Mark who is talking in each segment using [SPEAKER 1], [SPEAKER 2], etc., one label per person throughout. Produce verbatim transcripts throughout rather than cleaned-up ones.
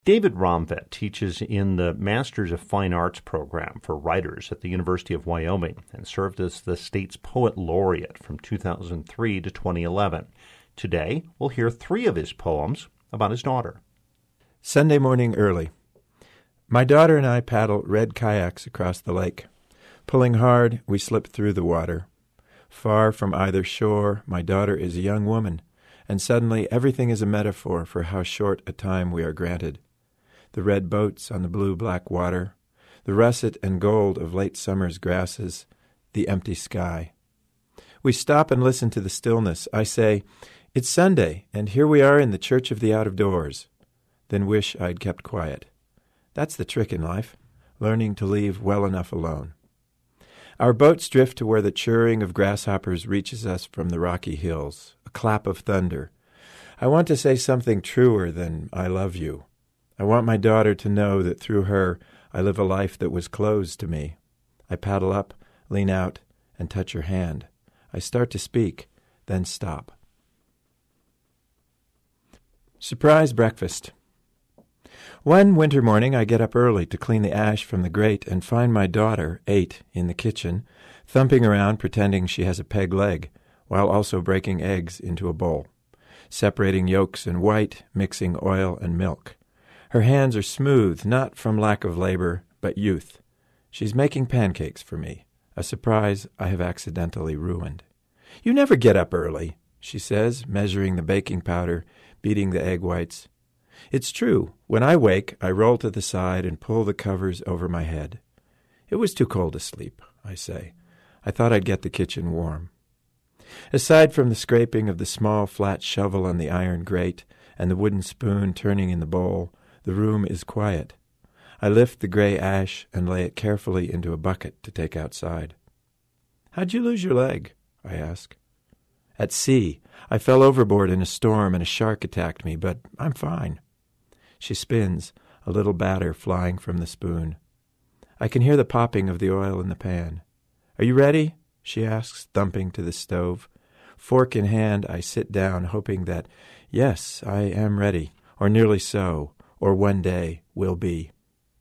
[SPEAKER 1] David Romvet teaches in the Masters of Fine Arts program for writers at the University of Wyoming and served as the state's poet laureate from two thousand three to twenty eleven. Today, we'll hear three of his poems about his daughter.
[SPEAKER 2] Sunday morning early. My daughter and I paddle red kayaks across the lake. Pulling hard, we slip through the water. Far from either shore, my daughter is a young woman, and suddenly everything is a metaphor for how short a time we are granted. The red boats on the blue-black water, the russet and gold of late summer's grasses, the empty sky. We stop and listen to the stillness. I say, "It's Sunday, and here we are in the church of the out-of-doors," then wish I'd kept quiet. That's the trick in life, learning to leave well enough alone. Our boats drift to where the chirring of grasshoppers reaches us from the rocky hills, a clap of thunder. I want to say something truer than "I love you." I want my daughter to know that through her I live a life that was closed to me. I paddle up, lean out, and touch her hand. I start to speak, then stop. Surprise breakfast. One winter morning I get up early to clean the ash from the grate and find my daughter, eight, in the kitchen, thumping around pretending she has a peg leg, while also breaking eggs into a bowl, separating yolks and white, mixing oil and milk. Her hands are smooth, not from lack of labor, but youth. She's making pancakes for me, a surprise I have accidentally ruined. "You never get up early," she says, measuring the baking powder, beating the egg whites. It's true. When I wake, I roll to the side and pull the covers over my head. "It was too cold to sleep," I say. "I thought I'd get the kitchen warm." Aside from the scraping of the small flat shovel on the iron grate and the wooden spoon turning in the bowl, the room is quiet. I lift the gray ash and lay it carefully into a bucket to take outside. "How'd you lose your leg?" I ask. "At sea. I fell overboard in a storm and a shark attacked me, but I'm fine." She spins, a little batter flying from the spoon. I can hear the popping of the oil in the pan. "Are you ready?" she asks, thumping to the stove. Fork in hand, I sit down, hoping that, yes, I am ready, or nearly so, or one day will be.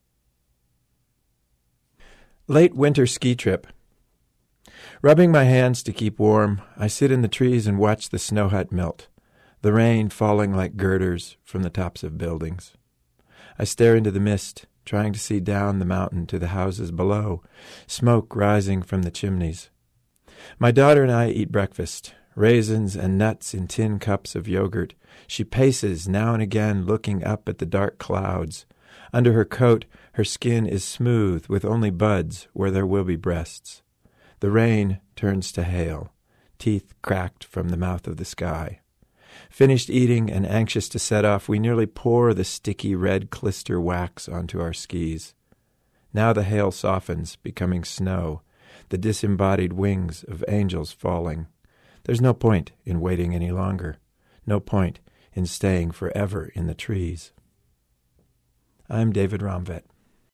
[SPEAKER 2] Late winter ski trip. Rubbing my hands to keep warm, I sit in the trees and watch the snow hut melt, the rain falling like girders from the tops of buildings. I stare into the mist, trying to see down the mountain to the houses below, smoke rising from the chimneys. My daughter and I eat breakfast, raisins and nuts in tin cups of yogurt. She paces now and again, looking up at the dark clouds. Under her coat, her skin is smooth, with only buds where there will be breasts. The rain turns to hail, teeth cracked from the mouth of the sky. Finished eating and anxious to set off, we nearly pour the sticky red clister wax onto our skis. Now the hail softens, becoming snow, the disembodied wings of angels falling. There's no point in waiting any longer, no point in staying forever in the trees. I'm David Romvet.